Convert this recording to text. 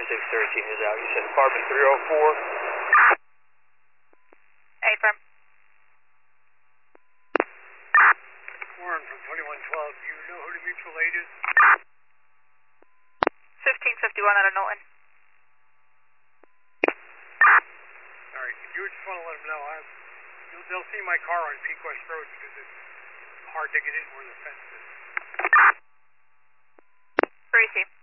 is out. You said apartment 304? Affirm. Warren from 2112, do you know who the mutual aid is? 1551 out of Knowlton. Alright, if you just want to let them know, they'll see my car on Peak West Road because it's hard to get in where the fence is. Receive.